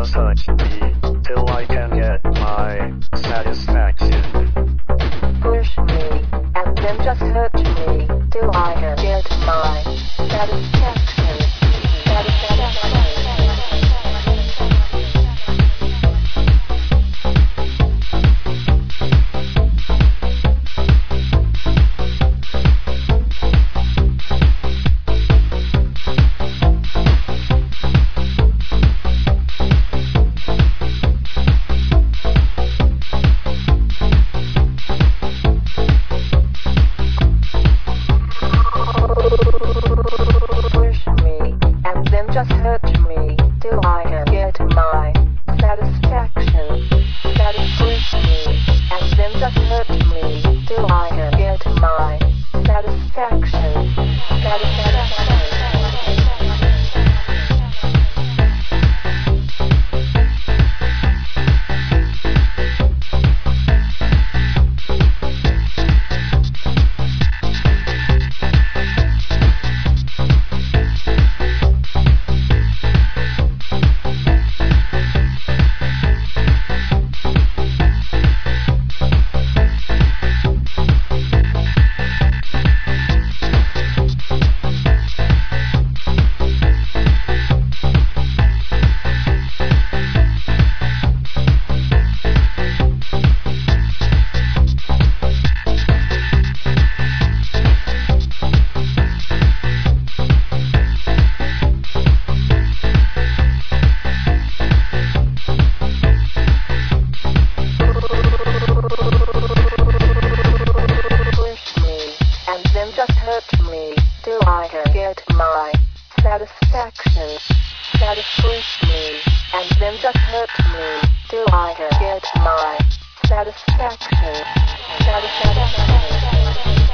just touch me till I can get my satisfaction. Push me, and then just hurt me till I can get my satisfaction. Push me, and then just hurt me till I can get my satisfaction. Push me, and then just hurt me till I can get my satisfaction. Just hurt me till I can get my satisfaction. Push me, and then just hurt me till I can get my satisfaction.